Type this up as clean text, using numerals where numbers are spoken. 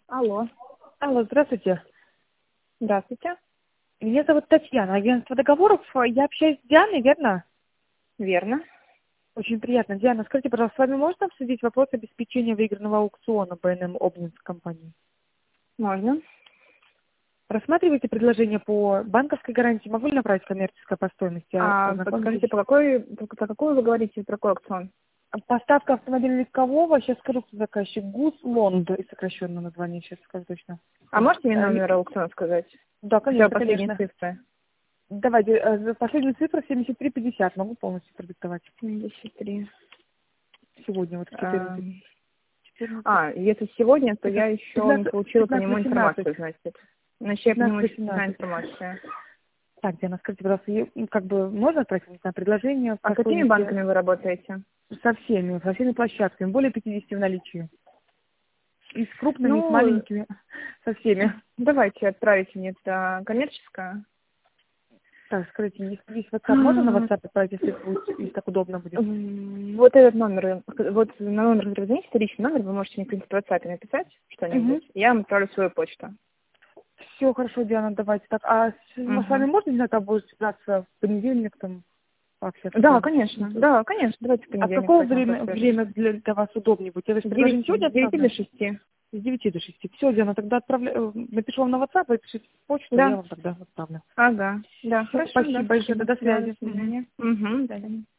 Алло. Алло, здравствуйте. Здравствуйте. Меня зовут Татьяна, агентство договоров. Я общаюсь с Дианой, верно? Верно. Очень приятно. Диана, скажите, пожалуйста, с вами можно обсудить вопрос обеспечения выигранного аукциона БНМ Обнинск компании? Можно. Рассматриваете предложение по банковской гарантии? Могу ли направить коммерческое по стоимости? Подскажите, Ознакомитесь? по какой вы говорите, про какой аукцион? Поставка автомобиля легкового, сейчас скажу, кто заказчик, ГУС Лонд, и сокращенное название, сейчас скажу точно. А можете мне номер аукциона сказать? Да, Хотя бы конечно, последние конечно. цифры. Давайте, последняя цифра 7350, могу полностью продиктовать. 73. Сегодня, вот в 14. 14. Если сегодня, то я еще не 15, получила по нему 18. информацию, значит. Значит, я по нему еще не знаю 18. информацию. Так, Диана, скажите, пожалуйста, как бы можно отправить, не знаю, предложение А по какими стоимости банками вы работаете? со всеми площадками, более 50 в наличии. И с крупными, и с Ну, маленькими, со всеми. давайте отправите мне это коммерческое. Так, скажите, есть WhatsApp, можно на WhatsApp отправить, если так удобно будет? Вот этот номер, вот на номер, который вы звоните, это личный номер, вы можете мне, в принципе, в WhatsApp написать что-нибудь. Я вам отправлю свою почту. Все, хорошо, Диана, давайте так. С вами можно, не знаю, там будет связаться в понедельник, там, пообщаться? Да, конечно, давайте в А в понедельник какое возьмем время для вас удобнее будет? Я с же предложение сегодня 9 до отправлю? 6. С 9 до 6. Все, Диана, тогда напишу вам на WhatsApp, вы пишите почту, я Да, вам тогда отправлю. ага, да, Всё, хорошо, да, спасибо большое, спасибо. до Да, до связи. Мгм. свидания. До свидания.